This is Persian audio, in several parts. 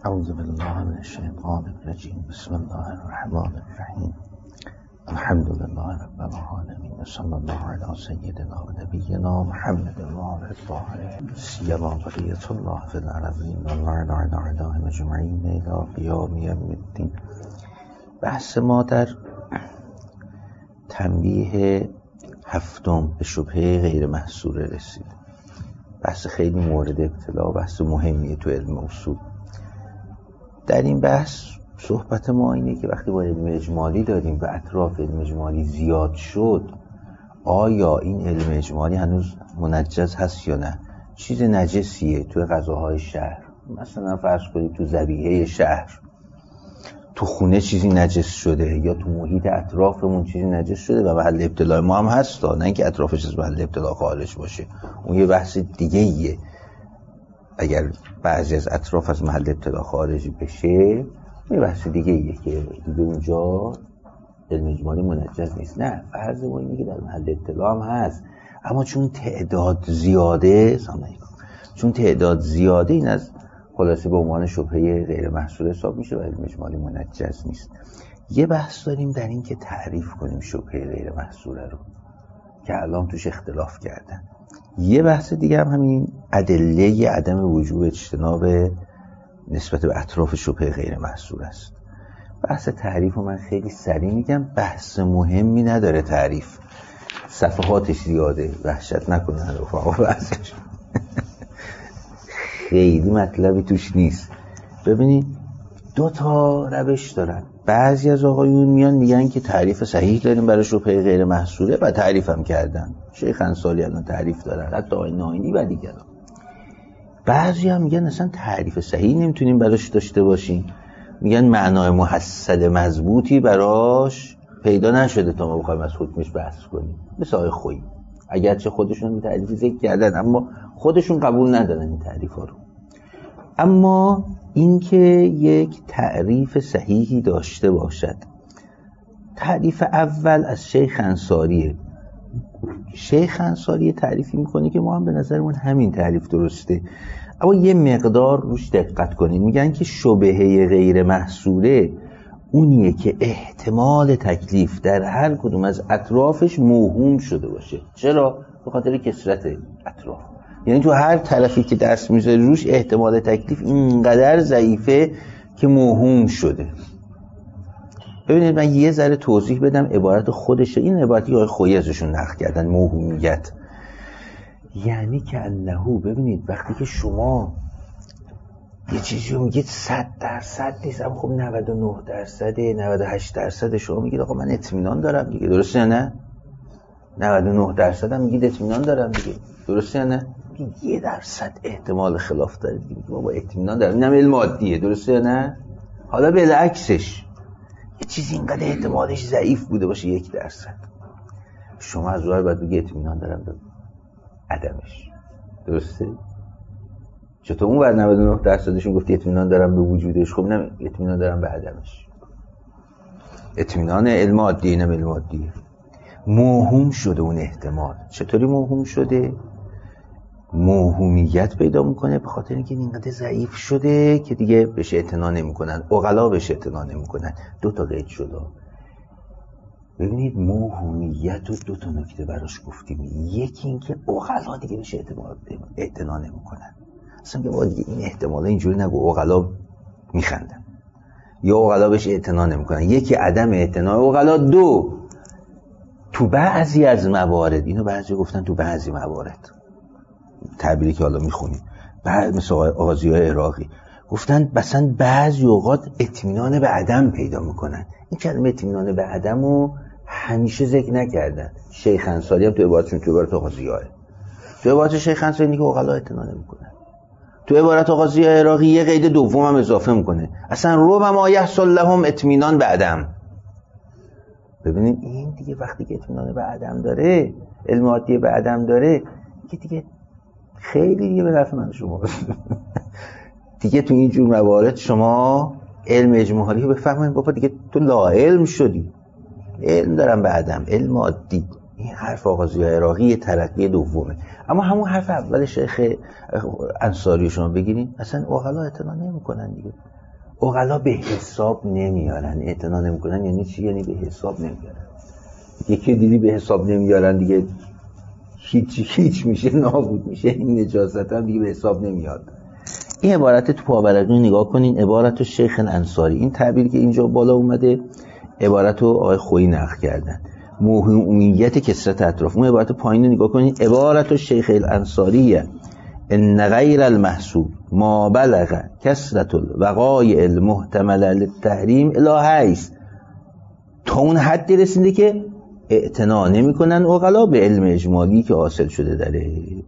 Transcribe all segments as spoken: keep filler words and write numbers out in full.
اعوذ بالله من الشیطان الرجیم. بسم الله الرحمن الرحیم. الحمد لله رب العالمین. صلی الله علی سیدنا و نبینا محمد و آله الطاهرین سیما بقیة الله فی الارضین و الله علی اعدائهم اجمعین الی قیام یوم الدین. بحث ما در تنبیه هفتم به شبهه غیر محصوره رسید. بحث خیلی مورد ابتلا، بحث مهمیه تو علم اصول. در این بحث صحبت ما اینه که وقتی با علم اجمالی داریم و اطراف علم اجمالی زیاد شد، آیا این علم اجمالی هنوز منجز هست یا نه؟ چیز نجسیه توی غذاهای شهر، مثلا فرض کنید تو ذبیحه شهر، تو خونه چیزی نجس شده یا تو محیط اطرافمون چیزی نجس شده و محل ابتلا ما هم هست، نه اینکه اطرافش از محل ابتلا خارج باشه، اون یه بحث دیگه ایه. اگر بعضی از اطراف از محل ابتلا خارج بشه یه بحث دیگه ایه که دیگه اونجا علم اجمالی منجز نیست. نه، فرض ما اینه که در محل ابتلا هم هست، اما چون تعداد زیاده چون تعداد زیاده این از خلاصه به عنوان شبهه غیر محصول حساب میشه و علم اجمالی منجز نیست. یه بحث داریم در این که تعریف کنیم شبهه غیر محصوله رو که الان توش اختلاف کردن. یه بحث دیگه هم همین ادله عدم وجوب اجتناب نسبت به اطراف شبهه غیر محصول است. بحث تعریف رو من خیلی سریع میگم، بحث مهمی نداره تعریف، صفحاتش زیاده، وحشت نکنن رفقا، بحثش خیلی مطلبی توش نیست. ببینید دو تا روش دارن. بعضی از آقایون میان میگن که تعریف صحیح داریم برای شبهه غیر محصوله و تعریف هم کردن. شیخ انصاری الان تعریف دارن، حتی آقای ناینی و دیگران. بعضی هم میگن اصلا تعریف صحیح نمیتونیم براش داشته باشیم، میگن معنای محسد مضبوطی براش پیدا نشده تا ما بخوایم از حکمش بحث کنیم. مثل آقای خویی، اگرچه خودشون این تعریف ذکر کردن اما خودشون قبول ندارن این تعریفا رو. اما اینکه یک تعریف صحیحی داشته باشد، تعریف اول از شیخ انصاریه. شیخ انصاری تعریفی میکنه که ما هم به نظرمون همین تعریف درسته، اما یه مقدار روش دقت کنید. میگن که شبهه غیر محصوله اونیه که احتمال تکلیف در هر کدوم از اطرافش موهوم شده باشه. چرا؟ به خاطر کثرت اطراف، یعنی تو هر طرفی که دست میذاری روش احتمال تکلیف اینقدر ضعیفه که موهوم شده. ببینید من یه ذره توضیح بدم عبارت خودشه. این عبارتی که آقای خویی ازشون نقل کردن، موهومیت، یعنی که انهو، ببینید وقتی که شما یه چیزی رو میگید صد درصد نیست، اما خب نود و نه درصده، نود و هشت درصد، شما میگید آقا من اطمینان دارم دیگه، درسته یا نه؟ نود و نه درصد هم میگید اطمینان دارم دیگه، درسته یا نه؟ یه درصد احتمال خلاف داره دیگه، بابا اطمینان دارم، اینم علم عادیه، درسته یا نه؟ حالا بالعکسش یه چیزی اینقدر احتمالش ضعیف بوده باشه یک درصد، شما از اون بعد بگی اطمینان دارم به عدمش، درسته؟ چطور اون بعد نود و نه درصدشون گفتی اطمینان دارم به وجودش، خب نه اطمینان دارم به عدمش. اطمینان علم عادیه، اینم علم عادیه. موهوم شده اون احتمال. چطوری موهوم شده؟ موهومیت پیدا میکنه به خاطر اینکه اینقدر ضعیف شده که دیگه بهش اعتنا نمیکنن، عقلا بهش اعتنا نمیکنن. دو تا قید شده. ببینید موهومیت رو دو تا نکته براش گفتیم. یکی اینکه عقلا دیگه بهش اعتنا نمیکنن، اصلا که دیگه این احتمالا اینجوری نگو، عقلا میخندن یا عقلا بهش اعتنا نمیکنن. یکی عدم اعتنا عقلا. دو، تو بعضی از موارد، اینو بعضی گفتن تو بعضی موارد، تعبیری که حالا میخونیم، بعد مثل آغازی‌های عراقی گفتن مثلا بعضی اوقات اطمینان به عدم پیدا میکنن. این کلمه اطمینان به عدم رو همیشه ذکر نکردن. شیخ انصاری هم تو عبارتشون، تو عبارت آغازی‌ها، تو عبارت شیخ انصاری اینه که عقلا اطمینان نمیکنن. تو عبارت آغازی‌های عراقی یه قید دوم هم اضافه میکنه، اصلا ربما یحصل لهم اطمینان به عدم. ببینید این دیگه وقتی که اطمینان به عدم داره، علم عادی به عدم داره، که دیگه خیلی دیگه به نفع من شما دیگه تو این جور موارد شما علم اجمالی رو بفهمید بابا دیگه تو لا علم شدی. علم دارم به عدم، علم عادی، این حرف آقا ضیاء عراقی ترقی دومه. اما همون حرف اول شیخ انصاری شما بگیریم، اصلا عقلا اعتنا نمیکنن دیگه. عقلا به حساب نمیارن. اعتنا نمیکنن یعنی چی؟ یعنی به حساب نمیارن. یکی دیدی به حساب نمیارن دیگه هیچ هیچ میشه، نابود میشه. این نجاست هم دیگه به حساب نمیاد. این عبارت تو پاورقی نگاه کنین، عبارت شیخ انصاری. این تعبیر که اینجا بالا اومده عبارت رو آقای خویی نقل کردن، موهومیت کثرت اطراف. اون عبارت پایین رو نگاه کنین، عبارت شیخ الانصاریه ان غیر المحصول ما بلغ کثرت الوقایع المحتمله للتحریم الی حیث، تا اون حدی رسیده که اعتنا نمی‌کنن عقلا به علم اجمالی که حاصل شده درش.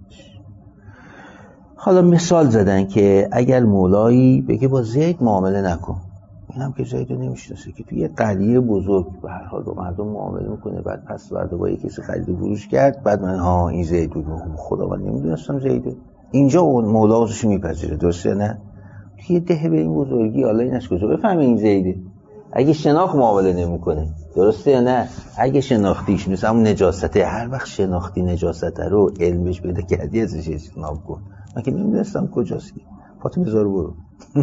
حالا مثال زدن که اگر مولایی بگه با زید معامله نکن، اینم که زید رو نمیشناسه، که توی یه قریه بزرگ به هر حال با مردم معامله میکنه، بعد پس فردا با یکی کسی خرید و فروش کرد، بعد من ها این زید بود، خدا من نمیدونستم زیده. اینجا اون مولا ازش میپذیره، درسته نه؟ توی ده به این بزرگی حالا اینش کجا بفهمه این زیده؟ اگه شناخت معامله نمیکنه، درسته یا نه؟ اگه شناختیش نیست، همون نجاسته، هر وقت شناختی نجاسته رو علمش پیدا کردی ازش اجتناب کن. من که نمیدونستم کجاست، فاطمه بذار برو.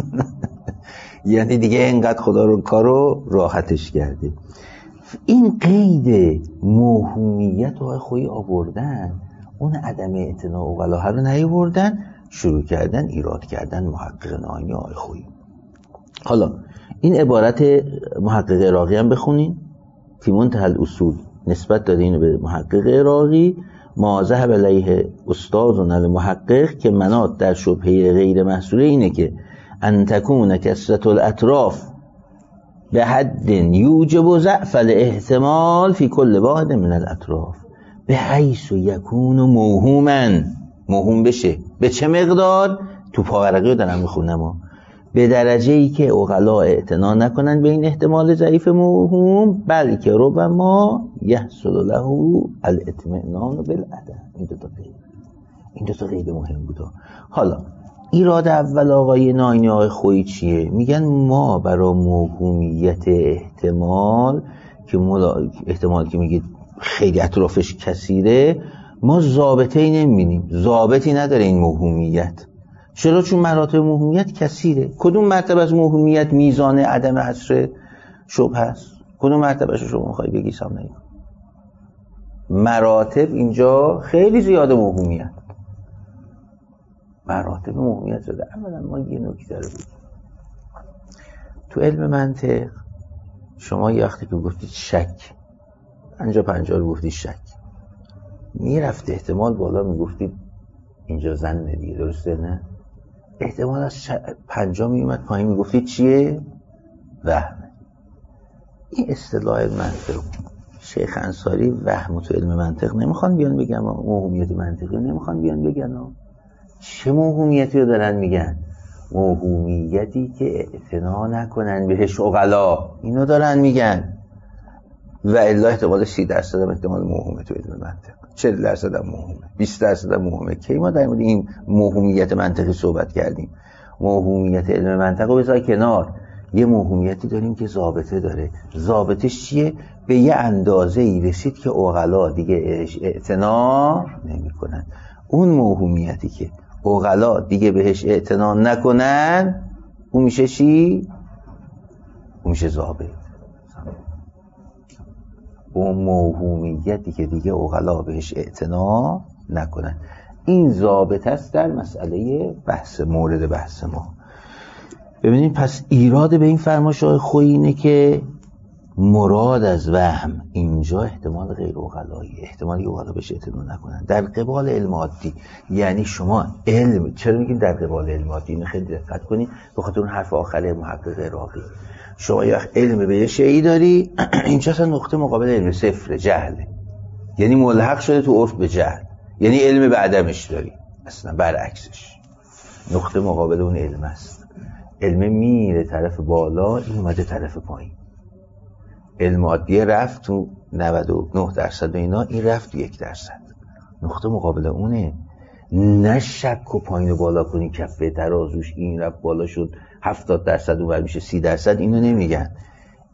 یعنی دیگه اینقدر خدا رو کارو راحتش کرده. این قید موهومیت رو خویی آوردن، اون عدم اعتنا عقلا رو نیاوردن، شروع کردن ایراد کردن محقق نهایی آقای خویی. حالا این عبارت محقق عراقی هم بخونین، فی منتهی الاصول نسبت داده اینو به محقق عراقی، ما ذهب علیه استادنا المحقق که مناط در شبهه غیر محصوله اینه که ان تکون کثرت الاطراف به حد یوجب ضعف الاحتمال فی کل واحد من الاطراف به حیث یکون موهوما، موهوم بشه. به چه مقدار؟ تو پاورقی رو دارم میخونم ها. به درجه ای که عقلا اعتنا نکنن به این احتمال ضعیف موهوم، بلکه ربما یحصل له الاطمئنان بالعدم. این دو تا قید، این دو تا قید مهم بوده. حالا ایراد اول آقای ناینی آقای خویی چیه؟ میگن ما برای موهومیت احتمال که ملا... احتمال که میگید خیلی اطرافش کثیره، ما ضابطه‌ای نمیبینیم، ضابطی نداره این موهومیت. چرا؟ چون مراتب موهومیت کثیره. کدوم مرتبه از موهومیت میزان عدم حصر شبهه است؟ کدوم مرتبهش رو شما میخوای بگی؟ سام نگی مراتب اینجا خیلی زیاده. موهومیت مراتب موهومیت زده. اولا ما یه نکته رو بگیم تو علم منطق، شما یه وقتی که گفتید شک، پنجا پنجا رو گفتید شک، میرفت احتمال بالا، میگفتید اینجا زنه دیگه، درسته نه؟ احتمال از ش... پنجا میومد پایین، میگفتید چیه؟ وهمه. این اصطلاح منطق شیخ انصاری وهم تو علم منطق نمیخوان بیان بگن، موهومیت منطقی نمیخوان بیان بگن. چه موهومیتی رو دارن میگن؟ موهومیتی که اعتنا نکنن بهش عقلا، اینو دارن میگن. و الا احتمال سی درصد هم احتمال موهومه تو علم منطق، چهل درصد هم موهومه، بیست درصد هم موهومه. کی ما در مورد این موهومیت منطقی صحبت کردیم؟ موهومیت علم منطق رو بذار کنار، یه موهومیتی داریم که ضابطه داره. ضابطش چیه؟ به یه اندازه ای رسید که عقلا دیگه اعتنا نمی‌کنن. اون موهومیتی که عقلا دیگه بهش اعتنا نکنن، اون میشه چی؟ اون میشه ضابط. اون موهومیتی که دیگه عقلا بهش اعتنا نکنن، این ضابط است در مسئله بحث مورد بحث ما. ببینید پس ایراد به این فرمایش‌های خویی اینه که مراد از وهم اینجا احتمال غیر عقلایی، احتمالی که عقلا بهش اعتنا نکنن در قبال علم عادی. یعنی شما علم، چرا میگیم در قبال علم عادی؟ اینو خیلی دقت کنید، به خاطر اون حرف آخره محقق عراقی. شما یه علم به یه شیئی داری، اینجا اصلا نقطه مقابل علم صفر، جهله. یعنی ملحق شده تو عرف به جهل، یعنی علم به عدمش داری، اصلا برعکسش. نقطه مقابل اون علم است. علم میره طرف بالا، این اومده طرف پایین. علم عادیه رفت تو نود و نه درصد و اینا، این رفت تو یک درصد. نقطه مقابل اونه. نه شک و پایین و بالا کنی کفه ترازوش این رفت بالا شد هفتاد درصد اون بر میشه سی درصد، اینو نمیگن.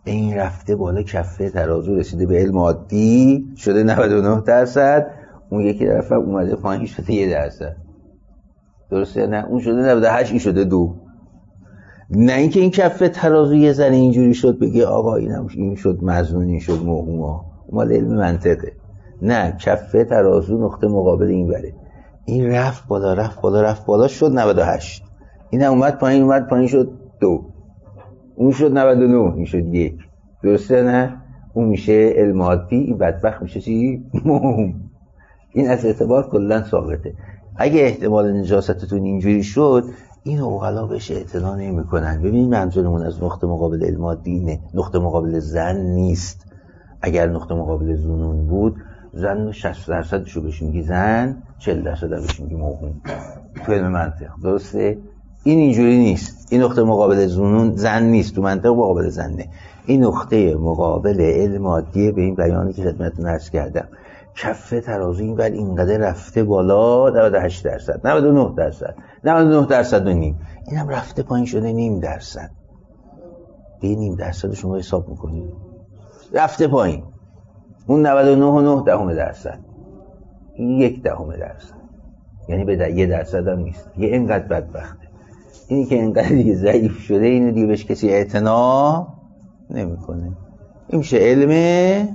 این رفته بالا کفه ترازو رسیده به علم عادی شده نود و نه درصد، اون یکی طرف اومده پایین شده یک درصد. درسته؟ نه اون شده نود و هشت، این شده دو. نه اینکه این کفه ترازو یه ذره اینجوری شد بگه آقا اینم این شد مظنون، این شد موهوم، مال علم منطقه. نه، کفه ترازو نقطه مقابل این بره، این رفت بالا رفت بالا رفت بالا شد نود و هشت، این اومد پایین اومد پایین شد دو، اون شد نود و نه، این شد یک. درسته؟ نه اون میشه علم عادی، این بدبخت میشه چی؟ موهوم. این از اعتبار کلا ساقطه. اگه احتمال نجاستتون اینجوری شد، این عقلا بهش اعتنا نمی‌کنن. ببین منظورمون از نقطه مقابل علم عادی اینه، نقطه مقابل زن نیست. اگر نقطه مقابل ظنون بود، زن شصت درصدشو بهش میگی زن، چهل درصد بهش میگی موهوم. تو علم منطق درسته؟ این اینجوری نیست. این نقطه مقابل ظنون زن نیست، تو منطق مقابل زنه. این نقطه مقابل علم عادیه. به این بیانی که خدمتتون عرض کردم، کفه ترازو این ولی اینقدر رفته بالا نود و هشت درصد، نود و نه درصد، نود و نه درصد و نیم، اینم رفته پایین شده نیم درصد. به نیم درصد شما حساب میکنید رفته پایین. اون نود و نه و نه دهم درصد، این یک دهم درصد، یعنی به یه درصد هم نیست. یه اینقدر بدبخته. اینی که اینقدر دیگه ضعیف شده، اینو دیگه بهش کسی اعتنا نمیکنه. این میشه علم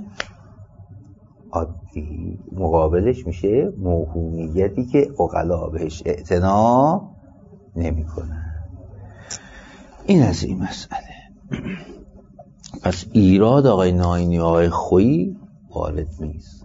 عادی. مقابلش میشه موهومیتی که عقلا بهش اعتنا نمیکنن. این از این مسئله. پس ایراد آقای ناینی و آقای خویی وارد نیست.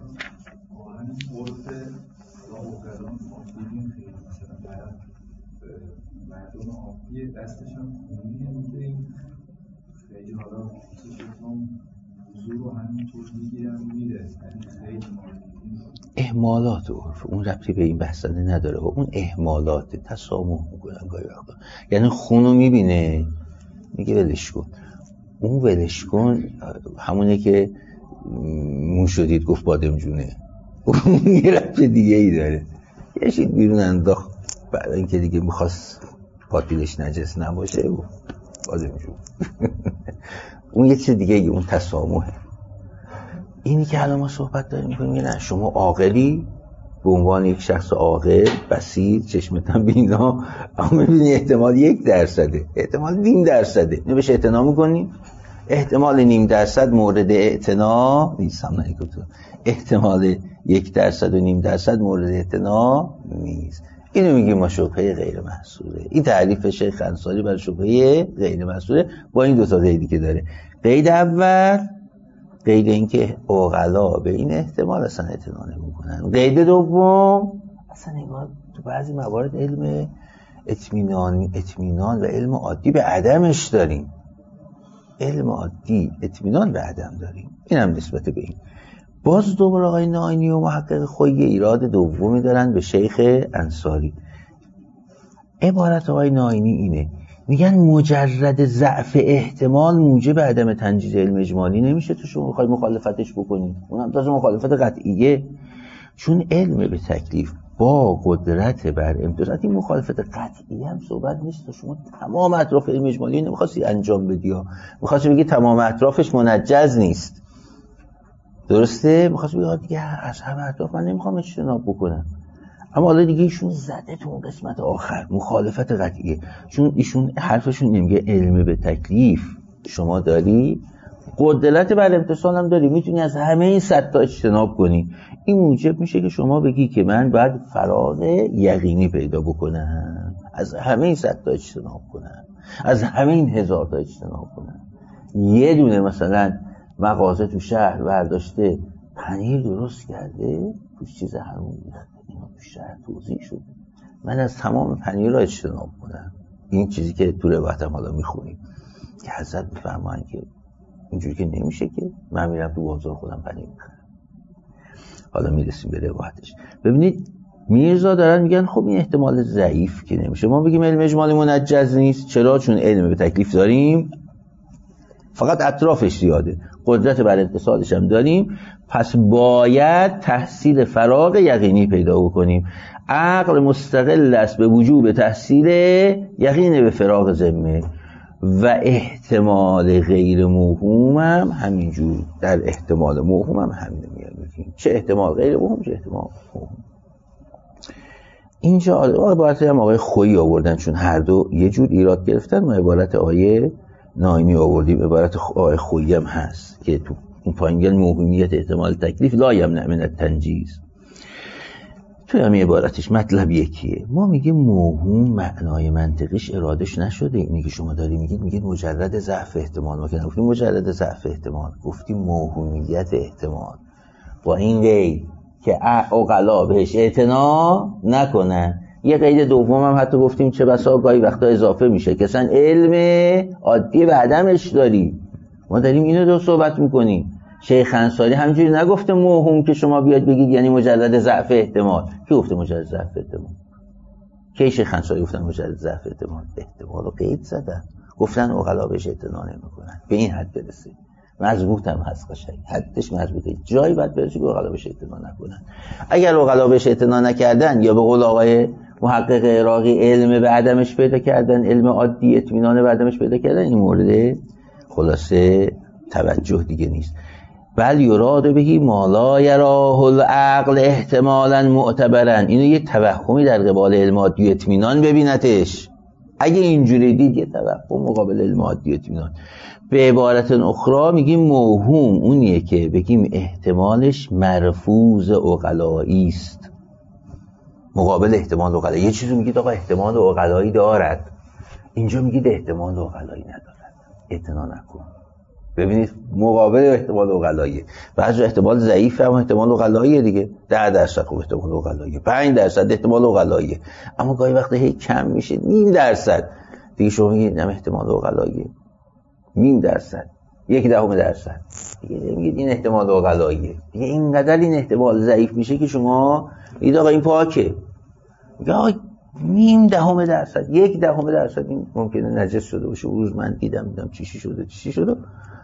مردم عادی دستشان خونیه میده، خیلی حالا چشتون حضور رو همینطور میگیرن و میره. خیلی اهمالات عرف اون ربطی به این بحثنده نداره. اون اهمالات تسامح میکنن گاهی وقتا. یعنی خونو میبینه میگه ولش کن. اون ولش کن همونه که مو شدید گفت بادمجونه. اون یه ربط دیگه ای داره. یه شید بیرون انداخت بعد اینکه دیگه میخواست پاتیلش نجس نباشه و بادمجون. اون یه چیز دیگه ای، اون تسامحه. اینی که الان ما صحبت داریم میکنیم نه شما عاقلی به عنوان یک شخص عاقل بصیر چشمتن بینا، اما میبینی احتمال یک درصده، احتمال نیم درصده، اینو بهش اعتنا میکنیم. احتمال نیم درصد مورد اعتنا نیست. هم نگو تو احتمال یک درصد و نیم درصد مورد اعتنا نیست. اینو میگیم ما شبهه غیر محصوره. این تعریف شیخ انصاری برای شبهه غیر محصوره با این دو تا قیدی که داره. قید اول قید این که عقلا به این احتمال اصلا اعتنا نمی‌کنن. قید دوم اصلا نگاه تو بعضی موارد علم اطمینان اطمینان و علم عادی به عدمش داریم. علم عادی اطمینان به عدم داریم. اینم نسبت به این. باز دوباره آقای ناینی و محقق خویی ایراد دومی دارن به شیخ انصاری. عبارت آقای ناینی اینه، میگن مجرد ضعف احتمال موجب عدم تنجیز علم اجمالی نمیشه. تو شما میخوای مخالفتش بکنی، اونم تازه مخالفت قطعیه. چون علم به تکلیف با قدرت بر امتثال، این مخالفت قطعی هم صحبت نیست. شما تمام اطراف علم اجمالی نمیخواستی انجام بدی، ها میخواستی بگی تمام اطرافش منجز نیست. درسته؟ میخواستی بگی دیگه از همه اطراف من نمیخوام اجتناب بکنم. اما حالا دیگه ایشون زده تو اون قسمت آخر مخالفت قطعیه. چون ایشون حرفشون نمیگه علم به تکلیف شما داری، قدرت بر امتثال هم داری، میتونی از همه این صد تا اجتناب کنی. این موجب میشه که شما بگی که من باید فراغ یقینی پیدا بکنم، از همه این صد تا اجتناب کنم، از همه این هزار تا اجتناب کنم. یه دونه مثلا مغازه تو شهر برداشته پنیر درست کرده، توش چیز همون میخته، اینا تو شهر توضیح شده، من از تمام پنیر را اجتناب کنم. این چیزی که تو روایت هم حالا میخونیم که حضرت میفرماین که اینجوری که نمیشه که من میرم تو بازار خودم پنیر میخرم. حالا میرسیم به روایتش. ببینید میرزا دارن میگن خب این احتمال ضعیف که نمیشه ما بگیم علم اجمالی منجز نیست. چرا؟ چون علم به تکلیف داریم، فقط اطرافش زیاده، قدرت بر اتصالش هم داریم، پس باید تحصیل فراغ یقینی پیدا بکنیم. عقل مستقل است به وجوب تحصیل یقین به فراغ ذمه. و احتمال غیر موهوم هم همینجور، در احتمال موهوم هم همینه میاد بگیم، چه احتمال غیر موهوم چه احتمال موهوم. اینجا عبارت هم آقای خویی آوردن، چون هر دو یه جور ایراد گرفتن. ما عبارت آیه نایمی آوردیم، عبارت آیه خویی هم هست که تو اون پایینگل موهومیت احتمال تکلیف لا یمنع من التنجیز. توی همین عبارتش مطلب یکیه. ما میگیم موهوم معنای منطقیش ارادش نشده. اینی که شما داری میگید میگید مجرد ضعف احتمال. ما که نگفتیم مجرد ضعف احتمال، گفتیم موهومیت احتمال با این قید که عقلا بهش اعتنا نکنن. یه قید دوم هم حتی گفتیم چه بسا گاهی وقتا اضافه میشه که اصلا علم عادی به عدمش داری. ما داریم اینو دو صحبت میکنیم. شیخ انصاری همینجوری نگفته موهوم که شما بیاد بگید یعنی مجرد ضعف احتمال. کی گفته مجرد ضعف احتمال؟ کی شیخ انصاری گفتن مجرد ضعف احتمال؟ احتمال رو قید زدن، گفتن عقلا بهش اعتنا نمیکنن. به این حد برسه، مضبوط هم هست قشنگ، حدش مضبوطه، جایی باید برسه که عقلا بهش اعتنا نکنن. اگر عقلا بهش اعتنا نکردن، یا به قول آقای محقق عراقی علم به عدمش پیدا کردن، علم عادی اطمینان به عدمش پیدا کردن، این مورد خلاصه توجه دیگه نیست. بل یراد بهی ما لا یراه العقل احتمالا معتبرا. اینو یه توهمی در قبال علم عادی اطمینان ببینتش. اگه اینجوری دید یه توهم مقابل علم عادی اطمینان. به عبارت اخرى میگیم موهوم اونیه که بگیم احتمالش مرفوض عقلایی است مقابل احتمال عقلایی. یه چیزی میگید آقا احتمال عقلایی دارد، اینجا میگید احتمال عقلایی ندارد، اعتنا نکن. ببینید مقابل احتمال عقلاییه. بعضی احتمال ضعیفه اما احتمال عقلاییه دیگه. ده درصد خوب احتمال عقلاییه، پنج درصد احتمال عقلاییه، اما گاهی وقتا هی کم میشه نیم درصد دیگه شما میگید نه احتمال عقلاییه. نیم درصد، یک دهم درصد دیگه میگید این احتمال عقلاییه. دیگه اینقدر این احتمال ضعیف میشه که شما میگید آقا این پاکه. میگه آقا نیم دهم درصد، یک دهم درصد این ممکنه نجس شده باشه. روز من دیدم دیدم چیشی شده چیشی شده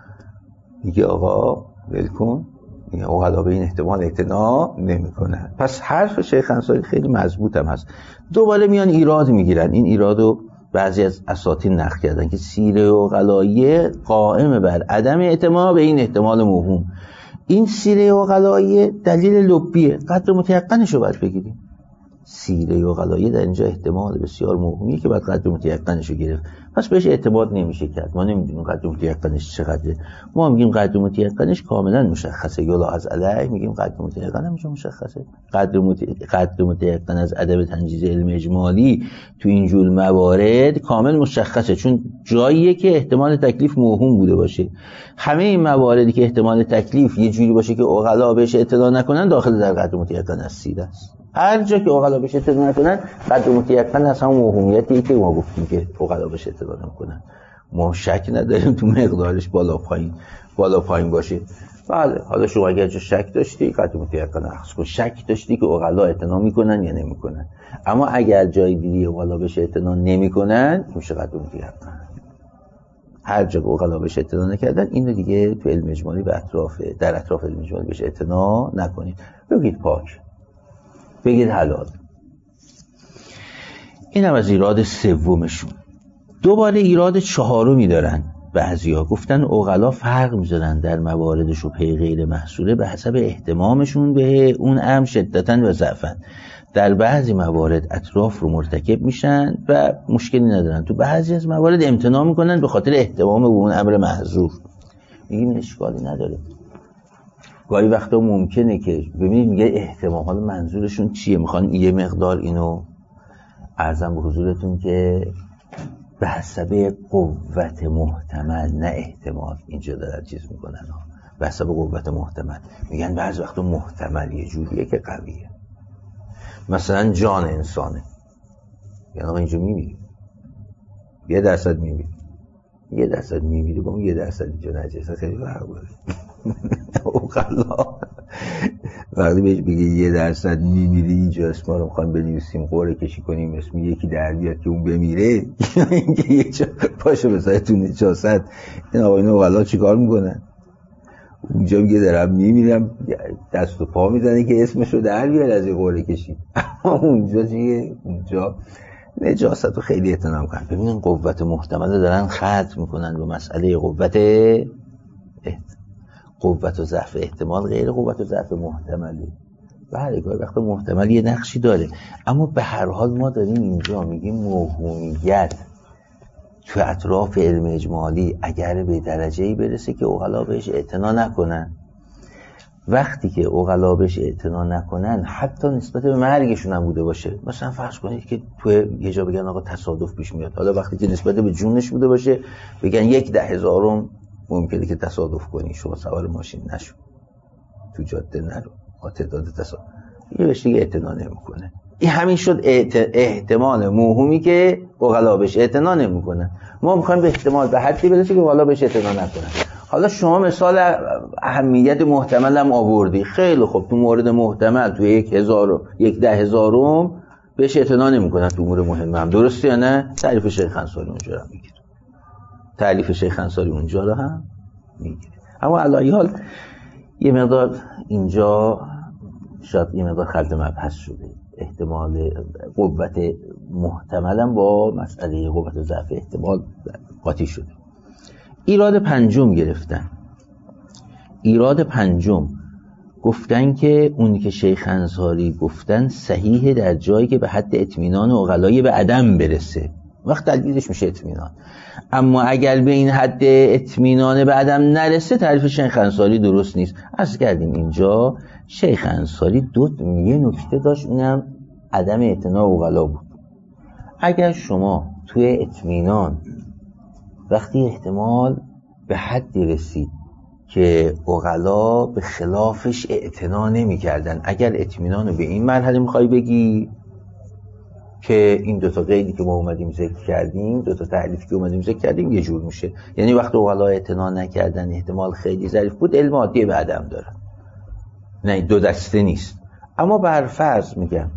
میگه آقا ولکن، میگه عقلا به این احتمال اعتنا نمیکنن. پس حرف شیخ انصاری خیلی مضبوط هم هست. دوباره میان ایراد میگیرن. این ایرادو بعضی از اساتید نقل کردن که سیره عقلاییه قائم بر عدم اعتماد به این احتمال موهوم. این سیره عقلاییه دلیل لبیه، قدر متیقنشو باید بگیریم. سیره عقلاییه در اینجا احتمال بسیار موهومیه که باید قدر متیقنشو گرفت. پس بهش اعتماد نمیشه کرد. ما نمیدونیم قدر متیقنش چقدره. ما میگیم قدر متیقنش کاملا مشخصه. یلا از علیه میگیم قدر متیقن هم مشخصه. قدر متیقن قدر متیقن از ادب تنجیز علم اجمالی تو این جور موارد کامل مشخصه، چون جاییه که احتمال تکلیف موهوم بوده باشه. همه این مواردی که احتمال تکلیف یه جوری باشه که عقلا بهش اعتنا نکنن داخل در قدر متیقن از سیره است. هر جا که عقلا بهش اعتنا نکنن قدر متیقن از همون موهومیتی که ما گفتیم که عقلا بهش اعتنا نکنن. ما شک نداریم تو مقدارش بالا پایین بالا پایین باشه. بله حالا شما اگر جا شک داشتی قدر متیقن اخذ کن، شک داشتی که عقلا اعتنا میکنن یا نمیکنن. اما اگر جای دیدی عقلا بهش اعتنا نمیکنن میشه قدر متیقن. هر جا که عقلا بهش اعتنا نکردن اینو دیگه تو علم اجمالی به اطراف در اطراف علم اجمالی بهش اعتنا نکنید. بگید پاک، بگید حلال. این هم از ایراد سومشون. دوباره ایراد چهارمی دارن. بعضیا گفتن عقلا فرق میذارن در موارد شبهه غیر محصوره به حسب اهتمامشون به اون امر شدتاً و ضعفاً. در بعضی موارد اطراف رو مرتکب میشن و مشکلی ندارن، تو بعضی از موارد امتناع میکنن به خاطر اهتمام به اون امر محظور. میگیم اشکالی نداره. گاهی وقتا ممکنه که ببینید میگه احتمال، حالا منظورشون چیه؟ میخوان یه مقدار اینو عرضم به حضورتون که به حسب قوت محتمل، نه احتمال، اینجا دارن چیز میکنن ها. به حسب قوت محتمل میگن بعضی وقتا محتمل یه جوریه که قویه. مثلا جان انسانه، یعنی آقا اینجا میمیری، یه درصد میمیری، یه درصد میمیری با اون یه درصد اینجا نجسه خیلی فرق داره. اوقلا وقتی بهش بگی یه درصد میمیری اینجا اسما رو میخوایم بنویسیم قرعه کشی کنیم اسم یکی در بیاد که اون بمیره، اینکه یه جا پاشو بسای تو نجاست. این آقایون اوقلا چی کار میکنن؟ اونجا میگه دارم میمیرم، دست و پا میزنه که اسمش رو در بیاد از این قرعه کشی. اونجا چیه؟ اونجا نجاست رو خیلی اعتنا کنن. ببینین قوت محتمل دارن ختم میکنن به مسئله قوت احت... قوت و ضعف احتمال غیر قوت و ضعف محتملی. بله گاهی وقتا محتمل یه نقشی داره، اما به هر حال ما داریم اینجا میگیم موهومیت تو اطراف علم اجمالی اگر به درجه‌ای برسه که عقلا بهش اعتنا نکنن، وقتی که عقلا بهش اعتنا نکنن حتی نسبت به مرگشون هم بوده باشه، مثلا فرض کنید که تو یه جا بگن آقا تصادف پیش میاد، حالا وقتی که نسبت به جونش بوده باشه بگن یک ده هزارم ممکنه که تصادف کنی، شما سوار ماشین نشو، تو جاده نرو، با تعداد تصادف یه بهش دیگه اعتنا نمیکنه. این همین شد احتمال موهومی که عقلا بهش اعتنا نمیکنن. ما میخوایم به احتمال به حدی برسیم که عقلا بهش اعتنا نکنن. حالا شما مثال اهمیت محتمل هم آوردی، خیلی خوب، تو مورد محتمل تو یک هزار یک ده هزارم بهش اعتنا نمیکنن تو امور مهم هم، درسته یا نه؟ تعریف شیخ انصاری اونجا رو میگیره، تعریف شیخ انصاری اونجا رو هم میگیره. اما علی حال یه مقدار اینجا شاید یه مقدار خلط مبحث شده، احتمال قوت محتملم با مسئله قوت ضعف احتمال قاطی شده. ایراد پنجم گرفتن. ایراد پنجم گفتن که اونی که شیخ انصاری گفتن صحیحه در جایی که به حد اطمینان عقلای به عدم برسه، وقت دلیلش میشه اطمینان. اما اگر به این حد اطمینان به عدم نرسه تعریف شیخ انصاری درست نیست. عرض کردیم اینجا شیخ انصاری دو یه نکته داشت، اونم عدم اعتنا عقلا بود. اگر شما توی اطمینان وقتی احتمال به حدی رسید که عقلا به خلافش اعتنا نمی کردن، اگر اطمینان رو به این مرحله میخوای بگی که این دوتا قیدی که ما اومدیم ذکر کردیم، دوتا تعریفی که اومدیم ذکر کردیم یه جور میشه. یعنی وقتی عقلا اعتنا نکردن احتمال خیلی ضعیف بود، علم عادی به عدم داره، نه دو دسته نیست. اما برفرض میگم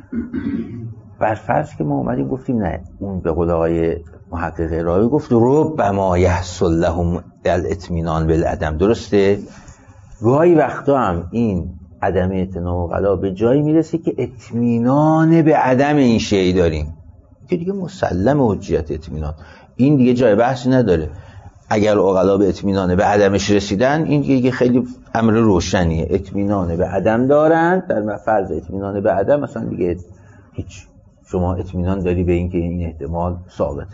برفرض که ما اومدیم گفتیم نه، اون به قول آقای محقق راوی گفت ربما یحصل لهم الاطمینان بالعدم، درسته؟ گاهی وقتا هم این عدم اعتنا عقلا به جایی میرسه که اطمینان به عدم این شی داریم که دیگه مسلم حجیت اطمینان، این دیگه جای بحثی نداره. اگر عقلا به اطمینان به عدمش رسیدن این دیگه خیلی امر روشنیه، اطمینان به عدم دارن، در فرض اطمینان به عدم مثلا دیگه هیچ، شما اطمینان داری به این که این احتمال ثابت.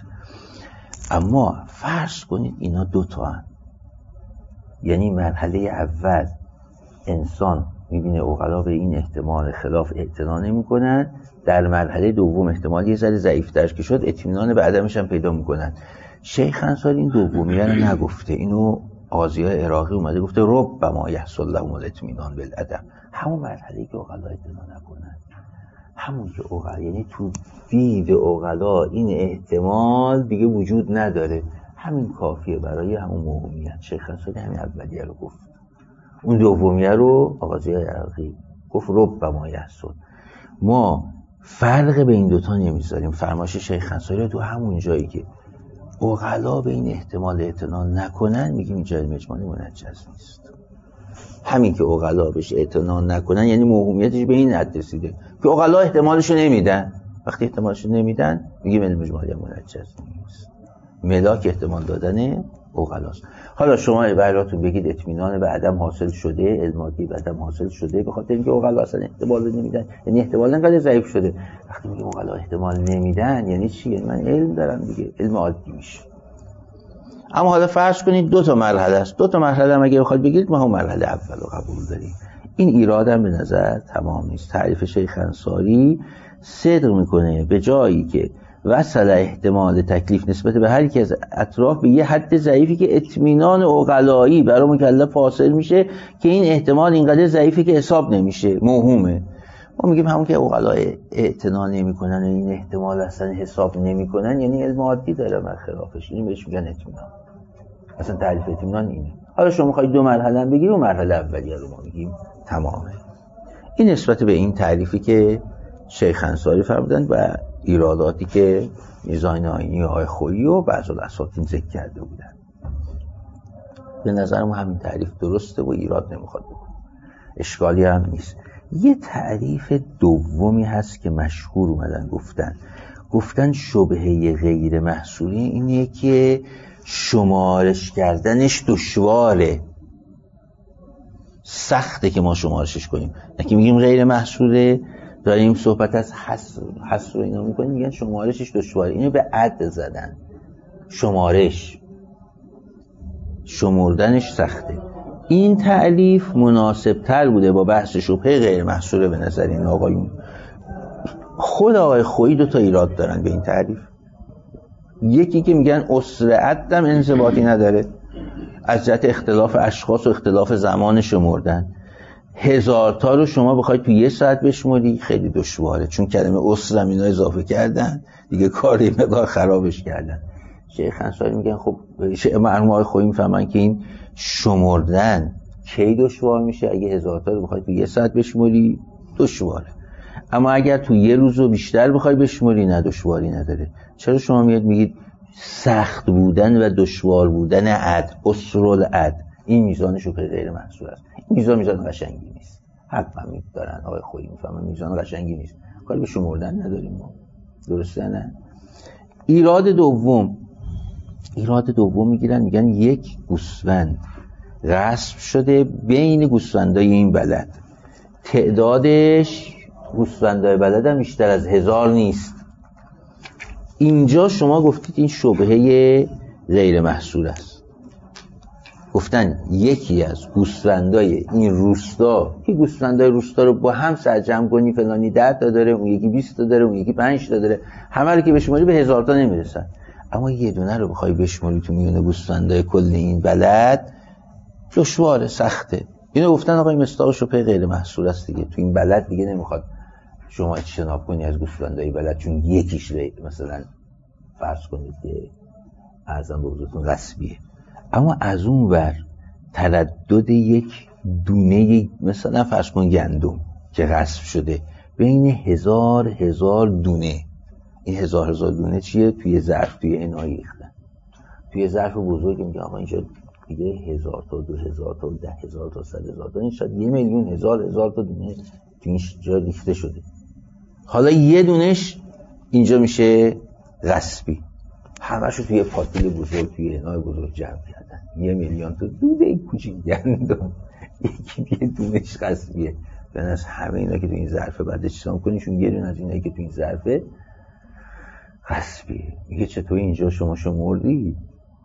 اما فرض کنید اینا دو تا هن. یعنی مرحله اول انسان میبینه عقلا به این احتمال خلاف اعتنا نمیکنن، در مرحله دوم احتمال یه ذره ضعیف‌تر که شد اطمینان به عدمش هم پیدا میکنن. شیخ انصاری این دومیه رو نگفته، اینو قاضی‌های عراقی اومده گفته ربما یحصل لهم الاطمینان بالعدم، همون مرحله که عقلا اعتنا نکنن، همون که عقلا، یعنی تو دید عقلا این احتمال دیگه وجود نداره، همین کافیه برای همون موهومیت. شیخ انصاری همین اولیه رو گفت، اون دومیه رو قاضی‌های عراقی گفت ربما یحصل. ما فرق به این دوتا نمیذاریم، فرمایش شیخ انصاری تو همون جایی که عقلا به این احتمال اعتنا نکنن میگیم این جای اجمالی منجز نیست. همین که عقلا بهش اعتنا نکنن یعنی موهومیتش به این حد رسیده که عقلا احتمالشو نمیدن، وقتی احتمالشو نمیدن میگیم علم اجمالی منجز نیست، ملاک احتمال دادن عقلاست. حالا شما براتون بگید اطمینان به عدم حاصل شده، علماتی به عدم حاصل شده به خاطر اینکه عقلا اصلا احتمال نمیدن، یعنی احتمال انقدر ضعیف شده. وقتی میگیم عقلا احتمال نمیدن یعنی چی؟ یعنی من علم دارم دیگه، علم عادی میشه. اما حالا فرض کنید دو تا مرحله است، دو تا مرحله هم اگه بخواید بگید ما هم مرحله اول رو قبول داریم. این ایرادم به نظر تمام نیست. تعریف شیخ انصاری صدق میکنه به جایی که وصل احتمال تکلیف نسبت به هر یک از اطراف به یه حد ضعیفی که اطمینان عقلایی برای مکلف حاصل میشه که این احتمال اینقدر ضعیفی که حساب نمیشه، موهومه. ما میگیم همون که عقلا اعتنا نمیکنن و این احتمال اصلا حساب نمیکنن یعنی علم عادی داره من خلافش، اینو بهش میگن اطمینان. اصلا تعریف اطمینان اینه. حالا شما میخواید دو مرحله هم بگیرید، و مرحله اولیه رو ما میگیم تمامه. این نسبت به این تعریفی که شیخ انصاری فرمودن و ایراداتی که میزان آیینی آقای خویی و بعض الاساتین ذکر کرده بودن. به نظر ما همین تعریف درسته و ایراد نمیخواد بکنه، اشکالی هم نیست. یه تعریف دومی هست که مشهور اومدن گفتن گفتن شبهه غیر محصولی اینه که شمارش کردنش دشواره، سخته که ما شمارشش کنیم. یکی میگیم غیر محصوله، داریم صحبت از حصر حصر رو اینا میکنیم، میگن شمارشش دشواره. اینو به عد زدن، شمارش شمردنش سخته. این تعلیف مناسب تر بوده با بحث شبهه غیر محصوله به نظر این آقایون. خود آقای خویی دو تا ایراد دارن به این تعریف. یکی که میگن اسر عدم انضباطی نداره از جهت اختلاف اشخاص و اختلاف زمان شمردن. هزار تا رو شما بخواید تو یه ساعت بشموری خیلی دشواره، چون کلمه اسرم اینا اضافه کردن دیگه کاری مقدار خرابش کردن. شیخ انصاری میگن خب مرحوم آقای خویی میفهمن که این شمردن کی دشوار میشه؟ اگه هزار تا رو بخواید تو یه ساعت بشموری دشواره، اما اگر تو یه روز رو بیشتر بخوای بشموری نه دشواری نداره. چرا شما میاد میگید سخت بودن و دشوار بودن عد، اسرول عد، این میزان شبهه غیر محصول است. این میزان میزان قشنگی نیست. حق هم دارن آقای خویی میفهمن میزان قشنگی نیست، کاری به شمردن نداریم ما. درسته نه؟ ایراد دوم ایراد دوم میگیرن میگن یک گوسفند غصب شده بین گوسفندای این بلد، تعدادش گوسفندای بلد هم بیشتر از هزار نیست. اینجا شما گفتید این شبهه غیر محصول است. گفتن یکی از گوسفندای این روستا، که گوسفندای روستا رو با هم سرجم کنی فلانی ده تا داره، اون یکی بیست تا داره، اون یکی پنج تا داره، همه رو که بشماری به هزار تا نمیرسن. اما یه دونه رو بخوای بشماری تو میونه گوسفندای کل این بلد دشواره، سخته. اینو گفتن آقای مصداق شبهه غیر محصول است دیگه. تو این بلد دیگه نمیخواد شما اجتناب کنی از گوسفندای بلد، چون یکیش مثلا فرض کنید که ارزم به حضورتون غصبیه، اما از اون ور تردد یک دونه مثلا فرض کن گندم که غصب شده بین هزار هزار دونه، این هزار هزار دونه چیه؟ توی ظرف، توی انایی ریختن، توی ظرف بزرگ. میگه آقا اینجا دیگه هزار تا، دو هزار تا، ده هزار تا، صد هزار تا، این شاید یه میلیون هزار هزار تا دونه تو این جا ریخته شده. حالا یه دونش اینجا میشه غصبی، همشو توی پاتیل بزرگ، توی انای بزرگ جمع کردن، یه میلیون تا دوده کوچیک گندم، یکی یه دونش غصبیه. بنابراین از همه اینا که تو این ظرفه بعد اجتناب کنیشون، یه دونه از اینایی که تو این ظرفه غصبیه. میگه چطور اینجا شما شمردی؟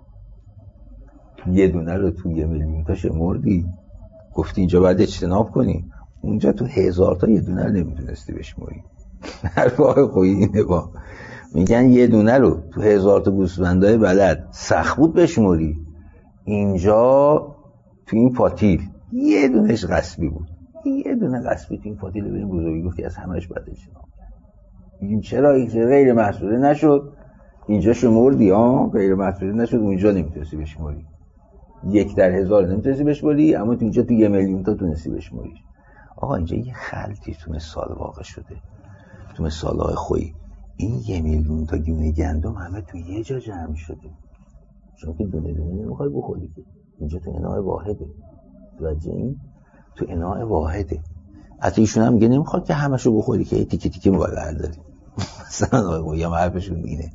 یه دونه رو تو یه میلیون تا شمردی، گفتی اینجا باید اجتناب کنی، اونجا تو هزار تا یه دونه رو نمیتونستی بشماری. هر واقع خویی اینه با میگن یه دونه رو تو هزار تا گوسفندای بلد سخت بود بشماری، اینجا تو این پاتیل یه دونش غصبی بود، یه دونه غصبی تو این پاتیل به این بزرگی گفتی از همهش باید اجتناب کرد. میگیم چرا این غیر محصوله نشد؟ اینجا شمردی ها، غیر محصوله نشد، اونجا نمیتونستی بشماری. یک در هزار نمیتونستی بشماری، اما تو اینجا تو یه میلیون تا تونستی بشماری. آقا اینجا یه خلطی تو مثال واقع شده، تو مثالهای خویی. این یه میلیون تا دونه گندم همه تو یه جا جمع شده، چون که دونه دونه نمیخوای بخوری که اینجا تو اناء واحده. توجه این تو اناء واحده. حتی ایشون هم میگه نمیخواد که همشو بخوری که تیکه تیکه موبایل برداری. مثلا آقای خویی هم حرفشون اینه.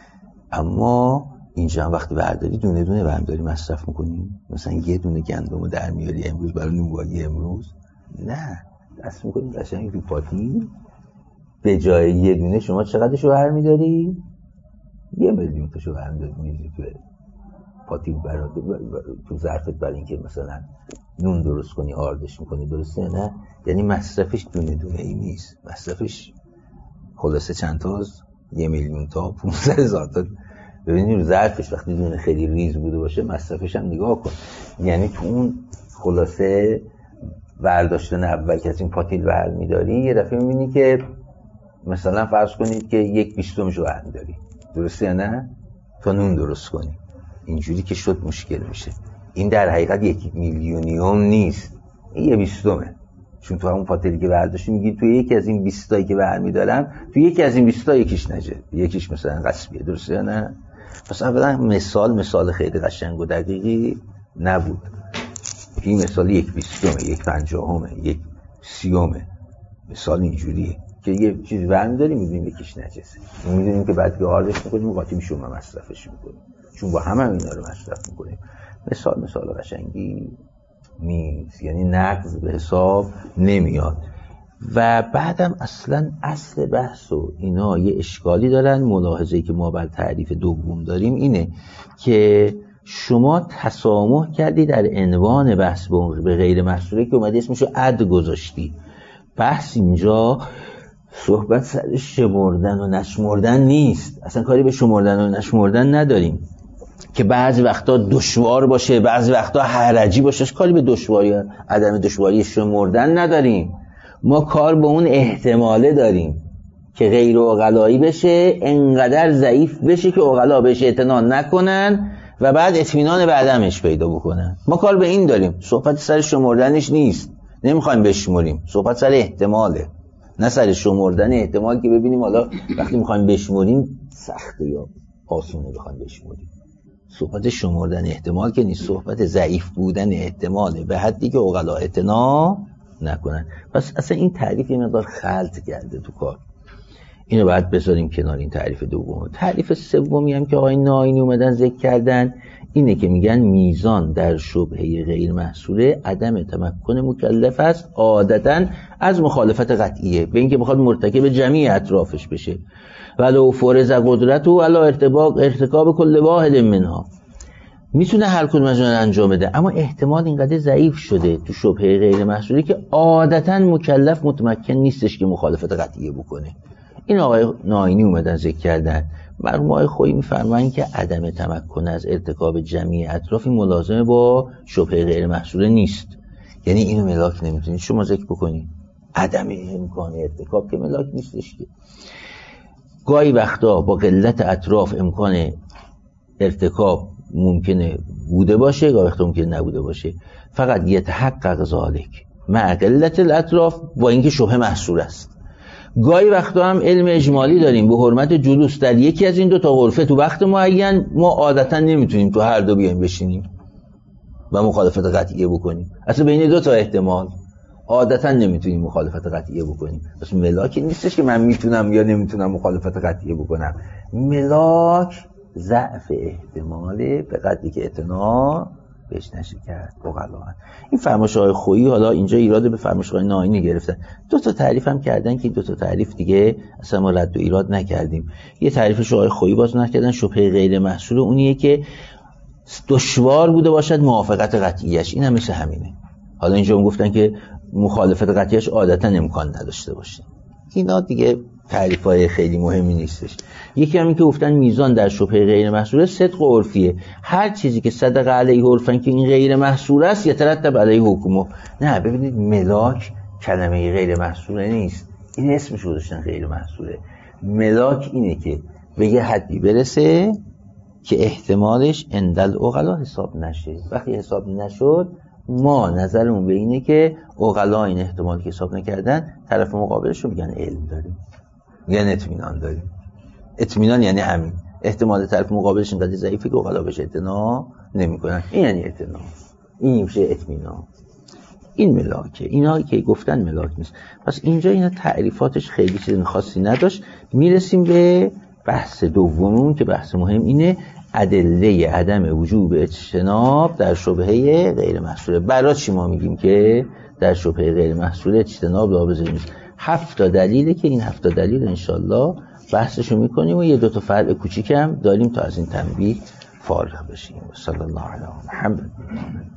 اما اینجا هم وقتی برداری دونه دونه برداری مصرف میکنی، مثلا یه دونه گندمو در میاری امروز برای نونوایی امروز، نه، دست میکنی قشنگ تو پاتیل، به جای یه دونه شما چقدرشو برمی‌داری؟ یه میلیون تاشو برمی‌داری می‌ریزی تو پاتیل برات تو ظرفت، برای اینکه مثلا نون درست کنی، آردش می‌کنی. درسته نه؟ یعنی مصرفش دونه دونه ای نیست، مصرفش خلاصه چند تاست؟ یه میلیون تا، پانصد هزار تا. ببینید ظرفش وقتی دونه خیلی ریز بوده باشه مصرفش هم نگاه کن. یعنی تو اون خلاصه برداشتن اول که از این پاتیل برمی‌داری، یه دفعه می‌بینی که مثلا فرض کنید که یک بیستمشو برمی‌داری، درسته یا نه؟ تا نون درست کنی. اینجوری که شد مشکل میشه. این در حقیقت یک میلیونیوم نیست، این یه بیستمه، چون تو همون پاتیلی که برداشتی میگی توی یکی از این بیستایی که برمی‌دارم، توی یکی از این بیستا یکیش نجه، یکیش مثلا غصبیه، درسته یا نه؟ مثلا بدن مثال مثال خیلی قشنگ و دقیقی نبود. این مثال یک بیستمه، یک پنجاهمه، یک سیومه، مثال اینجوریه که یه چیزی برمی‌داریم می‌دونیم یکیش نجسه، می‌دونیم که بعد گاردش می‌کنیم قاطی میشیم و مصرفش می‌کنیم، چون با هم, هم اینا رو مصرف می‌کنیم. مثال مثال قشنگی نیست، یعنی نقض به حساب نمیاد. و بعدم اصلا اصل بحث و اینا یه اشکالی دارن. ملاحظه‌ای که ما بر تعریف دوم داریم اینه که شما تسامح کردی در عنوان بحث به غیر محصوره که اومدی اسمشو عد گذاشتی. بحث اینجا صحبت سر شمردن و نشمردن نیست، اصلا کاری به شمردن و نشمردن نداریم که بعضی وقتا دشوار باشه، بعضی وقتا حرجی باشه. کاری به دشواری عدم دشواری شمردن نداریم، ما کار به اون احتماله داریم که غیر عقلایی بشه، انقدر ضعیف بشه که عقلا بهش اعتنا نکنن و بعد اطمینان به عدمش پیدا بکنن. ما کار به این داریم، صحبت سر شمردنش نیست، نمیخوایم بشمریم، صحبت سر احتماله، نه سر شمردن احتمال که ببینیم حالا وقتی میخوایم بشمریم سخته یا آسونه بخوایم بشمریم. صحبت شمردن احتمال که نیست، صحبت ضعیف بودن احتماله به حدی که عقلا اعتنا نکنن. پس اصلا این تعریف یه مقدار خلط کرده تو کار، اینو باید بذاریم کنار. این تعریف دوم. تعریف سومی هم که آقای ناینی اومدن ذکر کردن اینه که میگن میزان در شبهه غیر محصوره عدم تمکن مکلف است عادتاً از مخالفت قطعیه، به اینکه بخواد مرتکب جمیع اطرافش بشه، ولو فرض قدرت و علی ارتباق ارتکاب کل واحد منها. میتونه هر کدوم از اون انجام بده، اما احتمال اینقدر ضعیف شده تو شبهه غیر محصوره که عادتاً مکلف متمکن نیستش که مخالفت قطعیه بکنه. این آقای ناینی اومدن ذکر کردن. مرحوم آقای خویی میفرمایند که عدم تمکن از ارتکاب جمیع اطرافی ملازمه با شبهه غیر محصوره نیست، یعنی اینو ملاک نمیتونید شما ذکر بکنید. عدم امکان ارتکاب که ملاک نیستش که. گاهی وقتا با قلت اطراف امکان ارتکاب ممکنه بوده باشه، گاهی وقتا ممکنه نبوده باشه، فقط یتحقق ذالک مع قلت الاطراف با اینکه شبهه محصور است. گاهی وقتا هم علم اجمالی داریم به حرمت جلوس در یکی از این دو تا غرفه تو وقت معین، ما عادتا نمیتونیم تو هر دو بیایم بشینیم و مخالفت قطعیه بکنیم. اصلا بین دو تا احتمال عادتا نمیتونیم مخالفت قطعیه بکنیم. پس ملاک نیستش که من میتونم یا نمیتونم مخالفت قطعیه بکنم. ملاک ضعف احتماله به قدری که اعتنا بهش نشه کرد. بقلان این فرمایش‌های خویی حالا اینجا ایراد به فرمایش‌های ناینی گرفتن. دو تا تعریف هم کردن که دو تا تعریف دیگه اصلا ما رد و ایراد نکردیم. یه تعریف شاه خویی باز نکردن، شبهه غیر محصول اونیه که دشوار بوده باشد موافقت قطعیش، این هم مثل همینه. حالا اینجا هم گفتن که مخالفت قطعیش عادتا امکان نداشته باشه. اینا دیگه تعریفای خیلی مهمی نیستش. یکی هم این که گفتن میزان در شبهه غیر محصوره صدق و عرفیه، هر چیزی که صدق علیه عرفن که این غیر محصوره است یترتب علیه حکمه. نه ببینید ملاک کلمه غیر محصوره نیست، این اسمش رو گذاشتن غیر محصوره. ملاک اینه که به یه حدی برسه که احتمالش اندل عقلا حساب نشه. وقتی حساب نشد ما نظرمون به اینه که عقلا این احتمال که حساب نکردن، طرف مقابلش رو میگن علم داریم، میگن اطمینان داریم. اطمینان یعنی همین، احتمال طرف مقابلش اینقدر ضعیفه که عقلا بهش اعتنا نمیکنن، این یعنی اعتنا، این میشه اطمینان. این ملاکه. اینا که گفتن ملاک نیست. پس اینجا اینا تعریفاتش خیلی چیز خاصی نداشت. میرسیم به بحث دومون که بحث مهم اینه، ادله عدم وجوب اجتناب در شبهه غیر محصوره. برای چی ما میگیم که در شبهه غیر محصوره اجتناب لازم نیست؟ هفت تا دلیله که این هفت تا دلیل انشالله بحثشو میکنیم و یه دو تا فرع کوچیک هم داریم تا از این تنبیه فارغ بشیم. صلی الله علیه و محمد.